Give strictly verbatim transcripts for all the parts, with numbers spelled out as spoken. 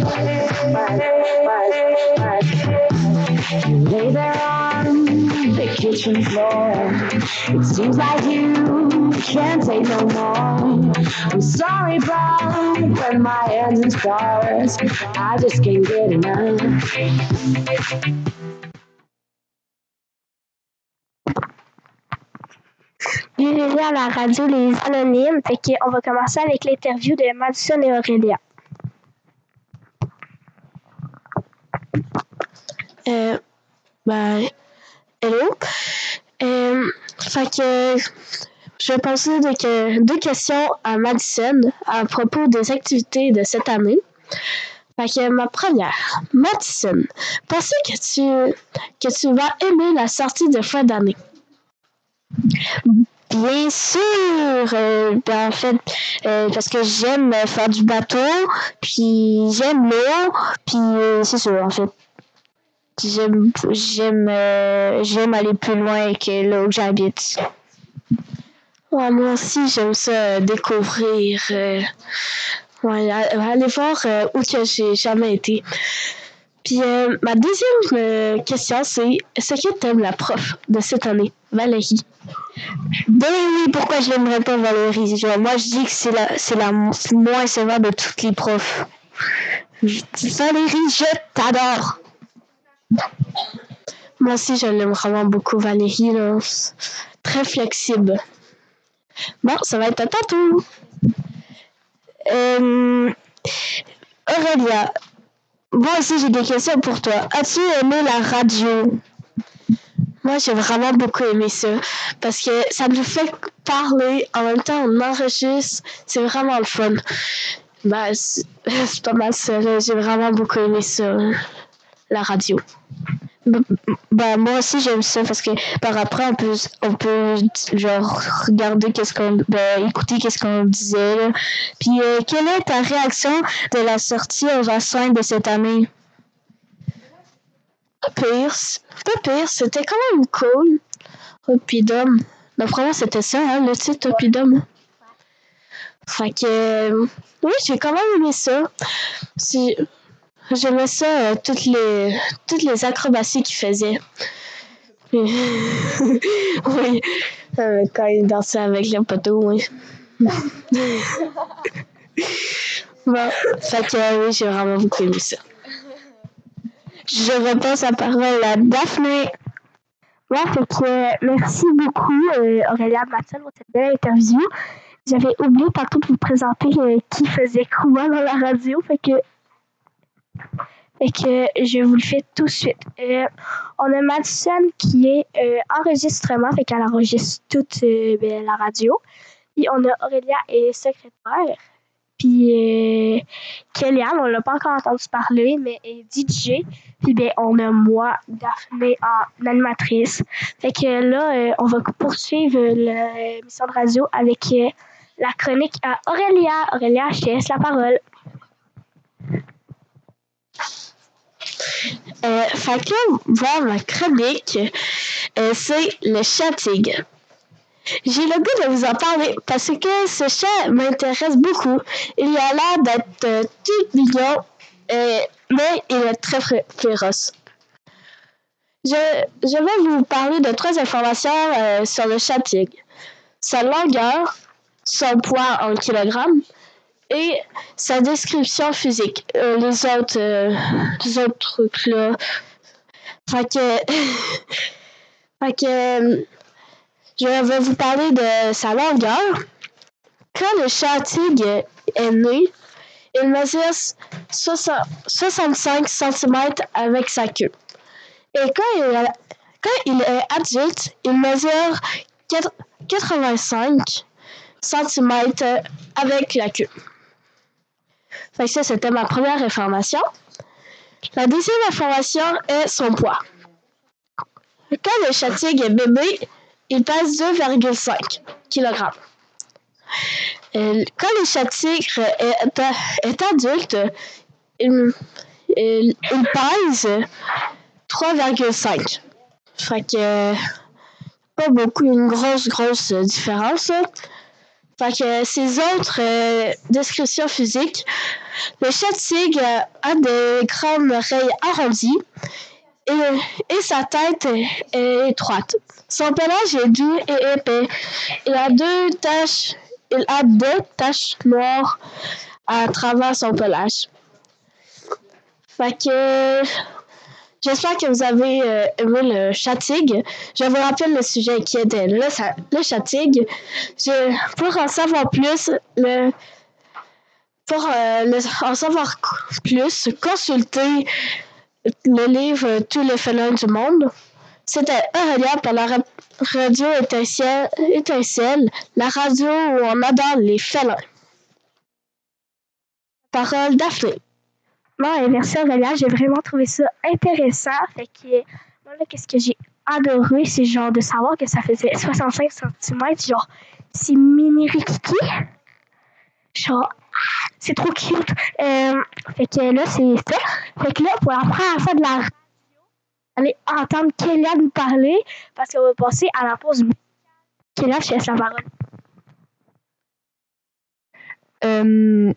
You lay there on the kitchen floor. It seems like you can't take no more. I'm sorry, bro, when my hands and scars, I just can't get enough. Bienvenue à la radio Les Anonymes. Fait que on va commencer avec l'interview de Madison et Aurélia. Euh, ben, hello. Euh, fait que je vais poser deux, deux questions à Madison à propos des activités de cette année. Fait que ma première, Madison, pensez que tu que tu vas aimer la sortie de fin d'année? Bien sûr! Euh, ben en fait, euh, parce que j'aime faire du bateau, puis j'aime l'eau, puis euh, c'est ça, en fait. J'aime j'aime euh, j'aime aller plus loin que là où j'habite. Ouais, moi aussi, j'aime ça euh, découvrir. Euh, ouais, aller voir euh, où que j'ai jamais été. Puis euh, ma deuxième euh, question, c'est est-ce que tu aimes la prof de cette année, Valérie? Ben oui, pourquoi je l'aimerais pas, Valérie? Genre, moi, je dis que c'est la, c'est la moins sévère de toutes les profs. Valérie, je t'adore! Moi aussi, je l'aime vraiment beaucoup, Valérie. Là. Très flexible. Bon, ça va être à ton tour. Euh, Aurélia, moi aussi, j'ai des questions pour toi. As-tu aimé la radio? Moi, j'ai vraiment beaucoup aimé ça parce que ça nous fait parler. En même temps, on enregistre. C'est vraiment le fun. Ben, c'est, c'est pas mal ça. Là. J'ai vraiment beaucoup aimé ça, la radio. Ben, moi aussi, j'aime ça parce que par après, on peut, on peut genre, regarder qu'est-ce qu'on... Ben, écouter qu'est-ce qu'on disait. Là. Puis, euh, quelle est ta réaction de la sortie au vaccin de cette année? Pas pire. Pas pire. C'était quand même cool. Oppidum. D'après moi, c'était ça, hein, le titre Oppidum. Fait que... Euh, oui, j'ai quand même aimé ça. Si... J'aimais ça, euh, toutes les toutes les acrobaties qu'il faisait. oui, euh, quand il dansait avec le poteau, oui. Bon, fait que euh, oui, j'ai vraiment beaucoup aimé ça. Je repasse la parole à Daphné. Ouais, fait que euh, merci beaucoup, euh, Aurélia Mathieu, pour cette belle interview. J'avais oublié tantôt de vous présenter euh, qui faisait quoi dans la radio, fait que Fait que je vous le fais tout de suite. Euh, on a Madison qui est euh, enregistrement, fait qu'elle enregistre toute euh, ben, la radio. Puis on a Aurélia et secrétaire. Puis euh, Kellyanne, on l'a pas encore entendu parler, mais est D J. Puis ben on a moi, Daphné, en animatrice. Fait que là, euh, on va poursuivre l'émission de radio avec euh, la chronique à Aurélia. Aurélia, je te laisse la parole. Euh, fait que là, voir ma chronique, euh, c'est le chat tigre. J'ai le goût de vous en parler parce que ce chat m'intéresse beaucoup. Il a l'air d'être euh, tout mignon, euh, mais il est très fr- féroce. Je, je vais vous parler de trois informations euh, sur le chat tigre. Sa longueur, son poids en kilogrammes, et sa description physique. Euh, les autres euh, les autres trucs là. Fait que, fait que je vais vous parler de sa longueur. Quand le chat tigre est né, il mesure soixante-cinq centimètres avec sa queue. Et quand il est, quand il est adulte, il mesure quatre-vingt-cinq centimètres avec la queue. Fait que ça, c'était ma première information. La deuxième information est son poids. Quand le chat tigre est bébé, il pèse deux virgule cinq kilogrammes. Quand le chat tigre est, est adulte, il, il, il pèse trois virgule cinq. Fait que pas beaucoup, une grosse, grosse différence. Fait que ces autres euh, descriptions physiques, le chat tigre a des grandes oreilles arrondies et, et sa tête est étroite. Son pelage est doux et épais. Il a deux taches, il a deux taches noires à travers son pelage. Fait que j'espère que vous avez euh, aimé le chat tigre. Je vous rappelle le sujet qui était le, le chat tigre. Je, pour en savoir plus, le, pour euh, le, en savoir plus, consultez le livre Tous les félins du monde. C'était un regard par la radio étincelle, étincelle, la radio où on adore les félins. Parole Daphné. Bon, et merci Aurélia, j'ai vraiment trouvé ça intéressant. Fait que moi là, qu'est-ce que j'ai adoré, c'est genre de savoir que ça faisait soixante-cinq centimètres, genre c'est mini rikiki. Genre, c'est trop cute. Euh, fait que là, c'est ça. Fait que là, pour la première fois de la allez entendre Kéliane parler parce qu'on va passer à la pause. Kéliane, je te laisse la parole. Euh,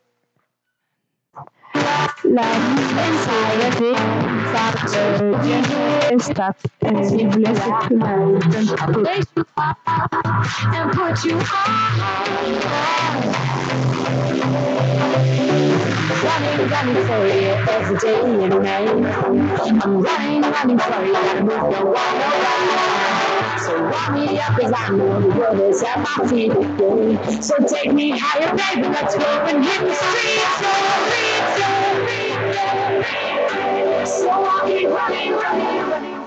la vie par euh, Estat. Euh, je vous laisse écouter un peu. Running, running for you every day and night. I'm running, running for you, gotta move your one around. So warm me up, cause I know the world is at my feet. Yeah. So take me higher, baby, let's go and hit the streets. So free, so free, so free. So I'll keep running, running, running.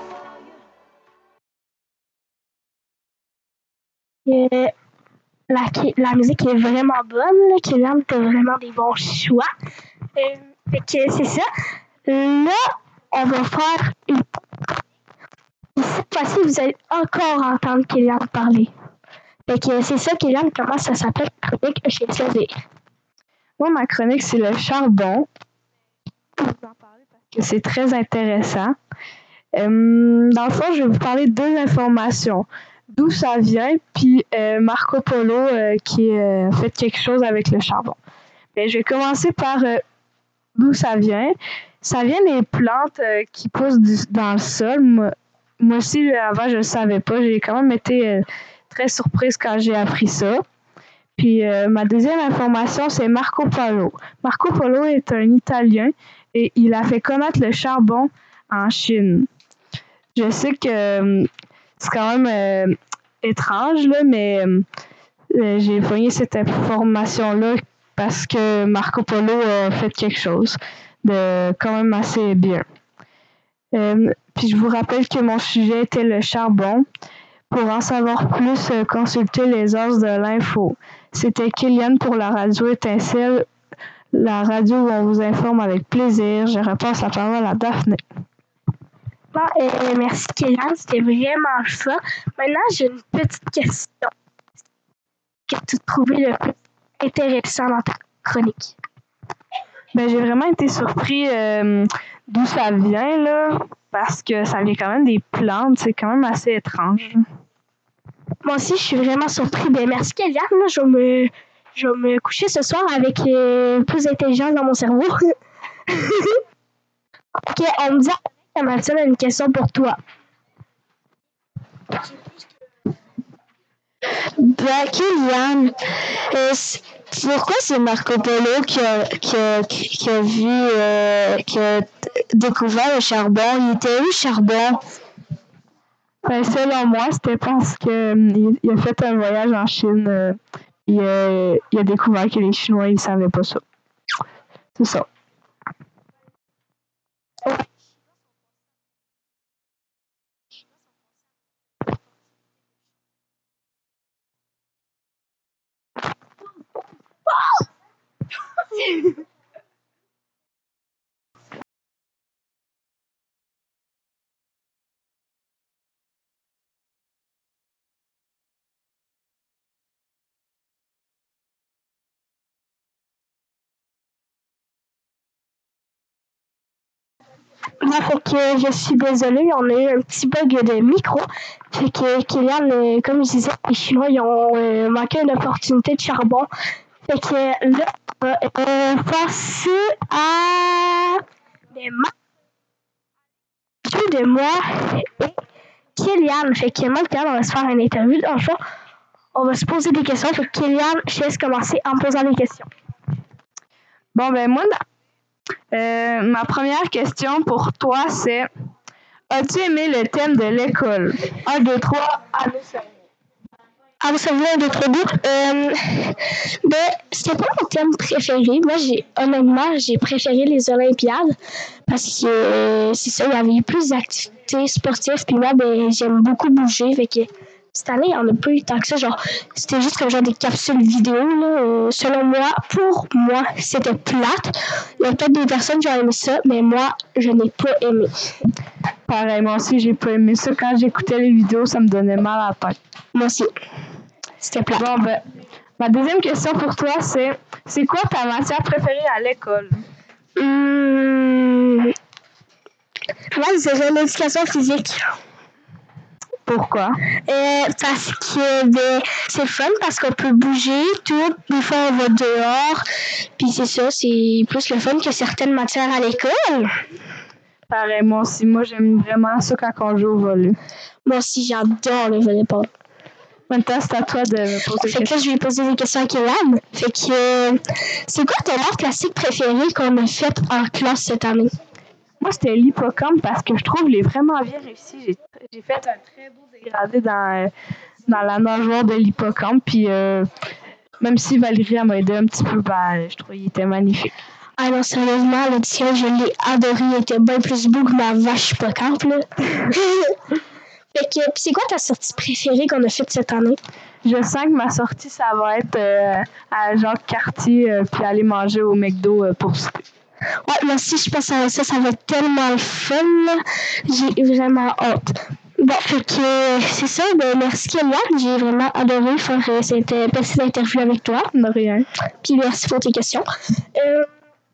Yeah. La, la musique est vraiment bonne, là. Kéliane, t'as vraiment des bons choix. Euh, fait que c'est ça. Là, on va faire une... Cette fois-ci, vous allez encore entendre Kéliane parler. Fait que c'est ça, Kéliane, comment ça s'appelle, chronique chez le C V? Moi, ma chronique, c'est le charbon. Je vais vous en parler parce que c'est très intéressant. Euh, dans le fond, je vais vous parler de deux informations. D'où ça vient, puis euh, Marco Polo euh, qui euh, fait quelque chose avec le charbon. Bien, je vais commencer par euh, d'où ça vient. Ça vient des plantes euh, qui poussent du, dans le sol. Moi, moi aussi, avant, je ne le savais pas. J'ai quand même été euh, très surprise quand j'ai appris ça. Puis euh, ma deuxième information, c'est Marco Polo. Marco Polo est un Italien et il a fait connaître le charbon en Chine. Je sais que euh, c'est quand même euh, étrange, là, mais euh, j'ai pogné cette information-là parce que Marco Polo a fait quelque chose de quand même assez bien. Euh, puis je vous rappelle que mon sujet était le charbon. Pour en savoir plus, euh, consultez les os de l'info. C'était Kéliane pour la radio Étincelle, la radio où on vous informe avec plaisir. Je repasse la parole à Daphné. Bon, euh, merci Kéliane, c'était vraiment ça. Maintenant, j'ai une petite question. Qu'est-ce que tu trouvais le plus intéressant dans ta chronique? Ben, j'ai vraiment été surpris euh, d'où ça vient, là, parce que ça vient quand même des plantes. C'est quand même assez étrange. Moi aussi, je suis vraiment surpris. Ben, merci Kéliane. Là, je vais me, je vais me coucher ce soir avec euh, plus d'intelligence dans mon cerveau. Ok, on me dit à Mathilde une question pour toi. Ben, Kéliane, euh, pourquoi c'est Marco Polo qui a, qui a, qui a vu, euh, qui a découvert le charbon? Il était où le charbon? Ben, selon moi, c'était parce qu'il il a fait un voyage en Chine. Euh, et, euh, il a découvert que les Chinois, ils savaient pas ça. C'est ça. Bon, fait que je suis désolée, on a eu un petit bug de micro. Fait que Kylian, euh, comme je disais, les Chinois, ils ont euh, manqué une opportunité de charbon. Fait que là, on va euh, passer à des matchs de moi et Kylian. Fait que moi, Kylian, on va se faire une interview. Dans le fond, on va se poser des questions. Fait que Kylian, je laisse commencer en me posant des questions. Bon, ben moi, euh, ma première question pour toi, c'est as-tu aimé le thème de l'école? Un, deux, trois, à nous servir. À vous servir, un, deux, trois, deux. Euh, ben, c'était pas mon thème préféré. Moi, j'ai, honnêtement, j'ai préféré les Olympiades parce que euh, c'est ça, il y avait eu plus d'activités sportives. Puis moi, ben, j'aime beaucoup bouger. Fait que cette année, il n'y en a pas eu tant que ça. Genre, c'était juste comme genre des capsules vidéo. Là. Euh, selon moi, pour moi, c'était plate. Il y a peut-être des personnes qui ont aimé ça, mais moi, je n'ai pas aimé. Pareil, moi aussi, j'ai pas aimé ça. Quand j'écoutais les vidéos, ça me donnait mal à la tête. Moi aussi. C'était plate. Bon, ben, ma deuxième question pour toi, c'est c'est quoi ta matière préférée à l'école? Hum... Moi, c'est l'éducation physique. Pourquoi? Euh, parce que ben, c'est fun, parce qu'on peut bouger, tout. Des fois, on va dehors. Puis c'est ça, c'est plus le fun que certaines matières à l'école. Pareil, moi aussi. Moi, j'aime vraiment ça quand on joue au volley. Moi aussi, j'adore le volleyball. Maintenant, c'est à toi de me poser des questions. Fait que là, je vais poser des questions à Kylian. Fait que, euh, c'est quoi ton art classique préféré qu'on a fait en classe cette année? Moi, c'était l'hippocampe parce que je trouve qu'il est vraiment bien réussi. J'ai, j'ai fait un très beau dégradé dans, dans la nageoire de l'hippocampe. Puis, euh, même si Valérie m'a aidé un petit peu, ben, je trouve qu'il était magnifique. Ah non, sérieusement, le tien, je l'ai adoré. Il était bien plus beau que ma vache hippocampe, là. Fait que, c'est quoi ta sortie préférée qu'on a faite cette année? Je sens que ma sortie, ça va être euh, à Jacques Cartier euh, puis aller manger au McDo euh, pour souper. Ouais, moi aussi, je pense que ça, ça va être tellement le fun, là. J'ai vraiment hâte. Bon, fait que c'est ça. Ben, merci Kylian. J'ai vraiment adoré faire euh, cette euh, petite interview avec toi. De rien. Puis merci pour tes questions. Euh...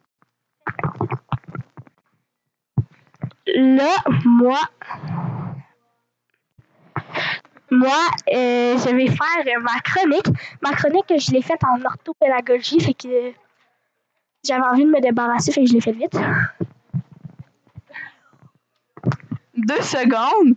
Là, moi... Moi, euh, je vais faire euh, ma chronique. Ma chronique, je l'ai faite en orthopédagogie, fait que euh, j'avais envie de me débarrasser, fait que je l'ai faite vite. Deux secondes?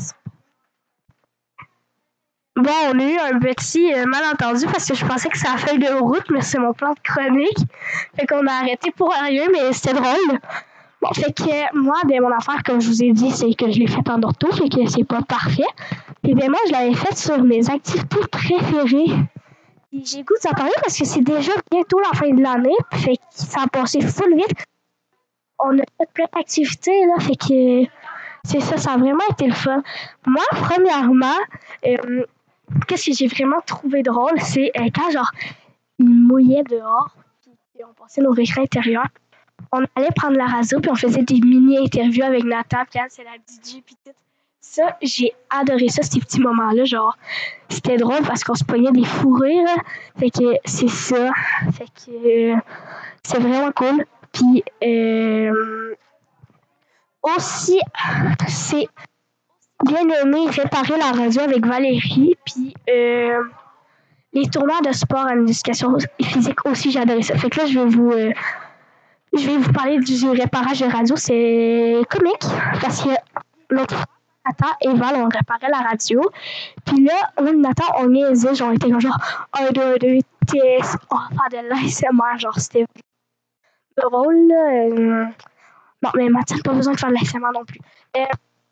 Bon, on a eu un petit euh, malentendu parce que je pensais que c'était la feuille de route, mais c'est mon plan de chronique. Fait qu'on a arrêté pour rien, mais c'était drôle. Bon, fait que moi, ben, mon affaire, comme je vous ai dit, c'est que je l'ai faite en ortho, fait que c'est pas parfait. Puis ben moi, je l'avais faite sur mes activités préférées. Et j'ai goût de s'en parler parce que c'est déjà bientôt la fin de l'année, fait que ça a passé full vite. On a fait plein d'activités, là, fait que c'est ça, ça a vraiment été le fun. Moi, premièrement, euh, qu'est-ce que j'ai vraiment trouvé drôle, c'est euh, quand, genre, il mouillait dehors, puis on passait nos récrés intérieurs. On allait prendre la radio, puis on faisait des mini-interviews avec Nathan, puis c'est la D J, puis tout. Ça, j'ai adoré ça, ces petits moments-là. Genre, c'était drôle parce qu'on se pognait des fous rires. Fait que c'est ça. Fait que euh, c'est vraiment cool. Puis euh, aussi, c'est bien aimé réparer la radio avec Valérie. Puis euh, les tournois de sport en éducation physique aussi, j'ai adoré ça. Fait que là, je vais vous... Euh, Je vais vous parler du réparage de radio. C'est comique parce que l'autre fois, Nathan et Val ont réparé la radio. Puis là, même Nathan, on niaisait. Genre, on était comme genre un, deux, deux, test. On va faire de l'A S M R. Genre, c'était drôle, là. Euh... Non, mais Mathieu n'a pas besoin de faire de l'A S M R non plus. Euh...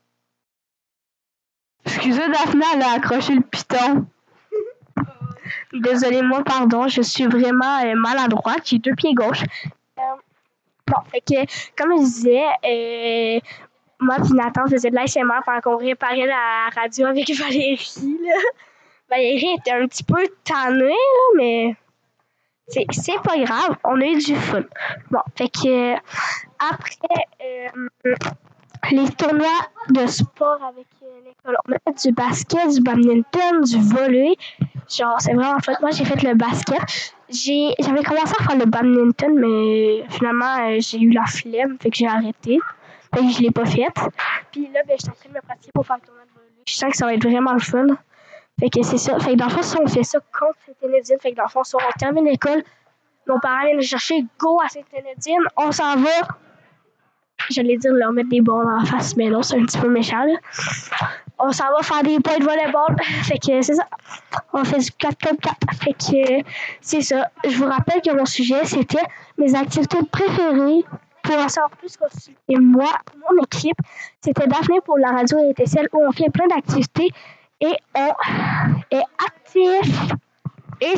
Excusez, Daphné, elle a accroché le piton. Désolée, moi, pardon. Je suis vraiment euh, maladroite. J'ai deux pieds gauches. Euh... Bon, fait que, comme je disais, euh, moi puis Nathan faisait de l'A S M R pendant qu'on réparait la radio avec Valérie, là. Valérie était un petit peu tannée, là, mais c'est, c'est pas grave, on a eu du fun. Bon, fait que, après euh, les tournois de sport avec euh, l'école, on a fait du basket, du badminton, du volley. Genre, c'est vraiment fun. Moi, j'ai fait le basket. J'ai, j'avais commencé à faire le badminton, mais finalement, euh, j'ai eu la flemme, fait que j'ai arrêté. Fait que je l'ai pas faite. Puis là, ben, je suis en train de me pratiquer pour faire le tournoi de volley. Je sens que ça va être vraiment le fun. Fait que c'est ça. Fait que dans le fond, si on fait ça contre Sainte-Énédine, fait que dans le fond, si on termine l'école, nos parents viennent nous chercher, go à Sainte-Énédine, on s'en va. J'allais dire leur mettre des balles en face, mais non, c'est un petit peu méchant, là. On s'en va faire des points de volleyball. Fait que c'est ça. On fait du quatre contre quatre. Fait que c'est ça. Je vous rappelle que mon sujet, c'était mes activités préférées. Pour en savoir plus consulter moi, mon équipe, c'était Daphné pour la radio et Étincelle où on fait plein d'activités et on est actif. Et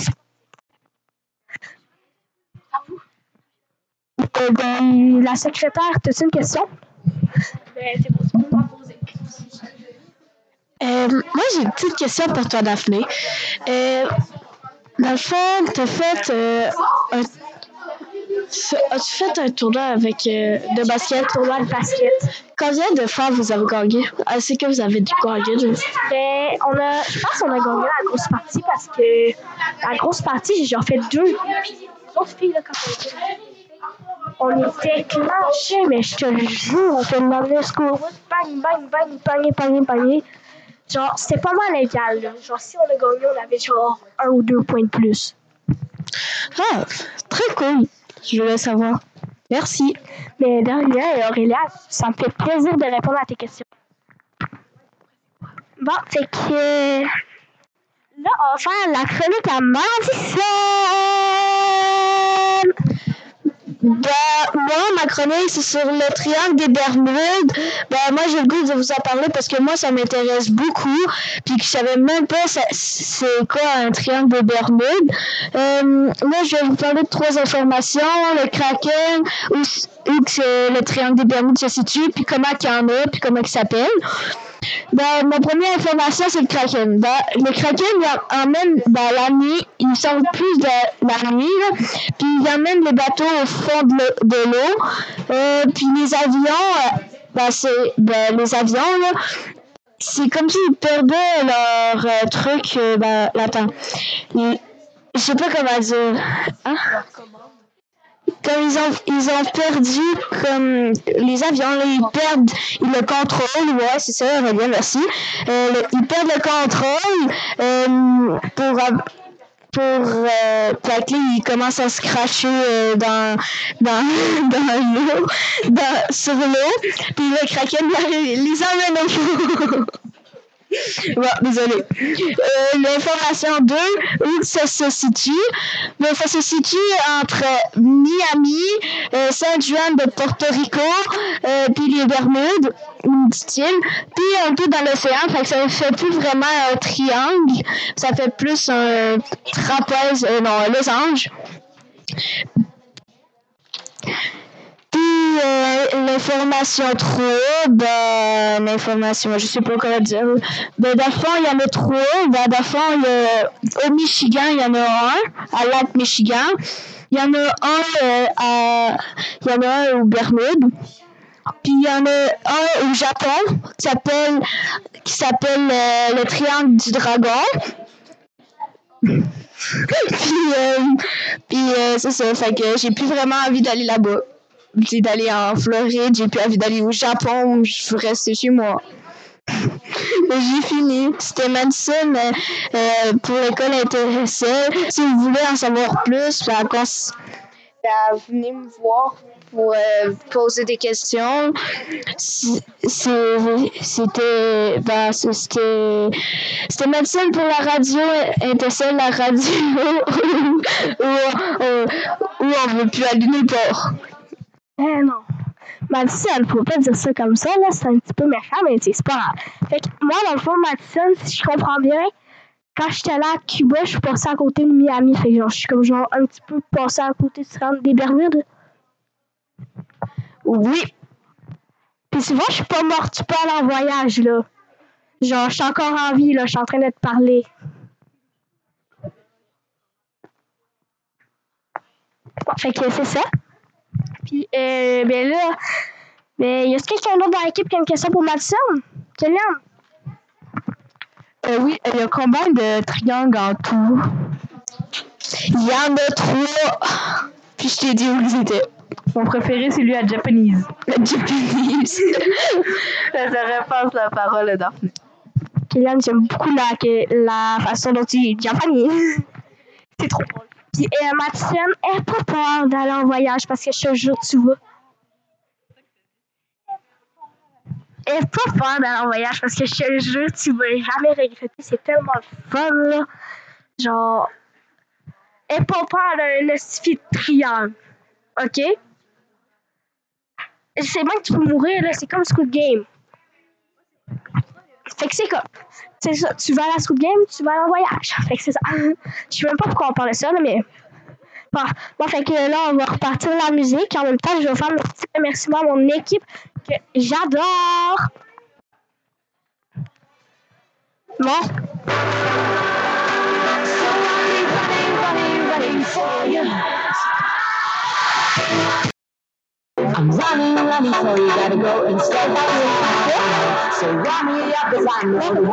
euh, ben, la secrétaire, as-tu une question? Ben, c'est bon, tu peux m'en poser. Euh, moi, j'ai une petite question pour toi, Daphné. Euh, dans le fond, tu as fait euh, un As-tu fait un tournoi avec euh, de basket? Tournoi de basket. Combien de fois vous avez gagné? Est-ce que vous avez gagné? Ben, on a, je pense qu'on a gagné la grosse partie parce que la grosse partie, j'ai genre fait deux. Puis les autres filles, là, quand on était, on était clenchés, mais je te le jure, on fait le score. Bang, bang, bang, panier, panier, panier. Genre, c'était pas mal égal, là. Genre, si on a gagné, on avait genre un ou deux points de plus. Ah, très cool. Je voulais savoir. Merci. Mais derrière, Aurélia, ça me fait plaisir de répondre à tes questions. Bon, fait que là, on va faire la chronique à Madison. Ben, moi, ma chronique, c'est sur le triangle des Bermudes. Ben, moi, j'ai le goût de vous en parler parce que moi, ça m'intéresse beaucoup. Puis que je savais même pas ça, c'est quoi un triangle des Bermudes. Euh, moi, je vais vous parler de trois informations. Le Kraken, où, où que le triangle des Bermudes se situe, puis comment il y en a, puis comment il s'appelle. Ben, ma première information, c'est le Kraken. Ben, le Kraken, il emmène dans la nuit, il sort plus de la nuit, là, puis il emmène les bateaux au fond de, de l'eau. Euh, puis les avions, euh, ben, c'est, ben, les avions, là, c'est comme s'ils perdaient leur euh, truc, euh, ben, attends, ils, je sais pas comment dire, hein? Comme ils ont, ils ont perdu, comme les avions, là, ils perdent le contrôle, ouais, c'est ça, Aurélien, merci. Euh, le, ils perdent le contrôle euh, pour, pour euh, puis là, ils commencent à se cracher euh, dans, dans, dans l'eau, dans, sur l'eau, puis le Kraken les, les emmène au fond. Bon, désolé. Euh, l'information deux, où ça se situe? Ben, ça se situe entre Miami, euh, San Juan de Porto Rico, euh, puis les Bermudes, dit-il, puis un peu dans l'océan, fait que ça fait plus vraiment un triangle, ça fait plus un trapèze, euh, non, un losange. Puis euh, l'information trois, ben l'information, je sais pas comment dire. Ben dans le fond, il y en a trois. Ben dans le fond, il y a, au Michigan, il y en a un, à Lac Michigan. Il y en a un euh, à, il y en a un aux Bermudes. Puis il y en a un au Japon qui s'appelle qui s'appelle euh, le triangle du dragon. puis euh, puis euh, c'est ça, fait que j'ai plus vraiment envie d'aller là-bas. J'ai d'aller en Floride, j'ai plus envie d'aller au Japon, je veux rester chez moi. J'ai fini. C'était Madison euh, euh, pour l'école intéressée. Si vous voulez en savoir plus, ben, cons- ben, venez me voir pour euh, poser des questions. C'est- C'était ben, c'était c'était Madison pour la radio intéressée, la radio où, où, où on veut plus aller nulle part. Eh non. Madison, elle ne faut pas dire ça comme ça, là, c'est un petit peu méchant, mais c'est pas grave. Fait que moi, dans le fond, Madison, si je comprends bien, quand j'étais allée à Cuba, je suis passée à côté de Miami. Fait que genre, je suis comme genre un petit peu passée à côté des Bermudes. Oui. Puis tu vois, je suis pas morte, tu peux aller en voyage, là. Genre, je suis encore en vie, là, je suis en train de te parler. Fait que c'est ça. Puis, euh, ben là, ben, y a quelqu'un d'autre dans l'équipe qui a une question pour Madison? Kylian? Euh, oui, il y a combien de triangles en tout? Il y en a trois. Puis je t'ai dit où ils étaient. Mon préféré, c'est lui à Japanese. Le Japanese. Je repasse la parole à Daphné. Kylian, j'aime beaucoup la, la façon dont tu dis Japanese. C'est trop drôle. Puis euh, Madison, aie pas peur d'aller en voyage parce que je te jure, tu vas. Aie pas peur d'aller en voyage parce que je te jure, tu vas jamais regretter. C'est tellement fun, là. Genre, aie pas peur d'un estifi de triangle. OK? C'est même que tu peux mourir, là. C'est comme Squid Game. Fait que c'est comme. C'est ça. Tu vas à la Squid Game, tu vas en voyage. Fait que c'est ça. Je sais même pas pourquoi on parle de ça, là, mais. Bon, bon, fait que là, on va repartir la musique. En même temps, je vais faire le petit remerciement à mon équipe que j'adore. Bon. I'm running, running for you, gotta go and step out with so run me up as I know.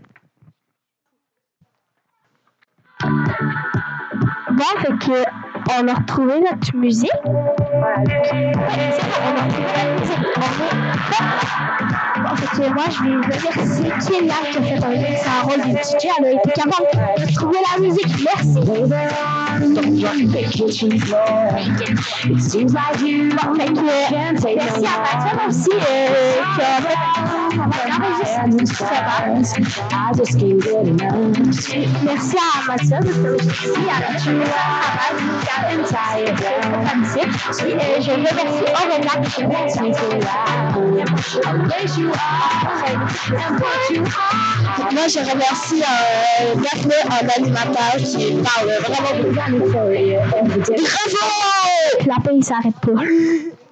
Bon, fait que on a retrouvé notre musique. Voilà. On a retrouvé la musique. Bon, fait que moi, je vais remercier Kylian qui a fait un, un rôle de D J. Elle a été capable de trouver la musique. Merci. Bon, fait que merci à Mathieu aussi euh, qui a fait merci à Mathieu aussi à la Puis euh, je remercie Aurélien qui est moi je remercie euh, Daphné, un animateur qui parle vraiment beaucoup. Bravo! La paix, il s'arrête pas.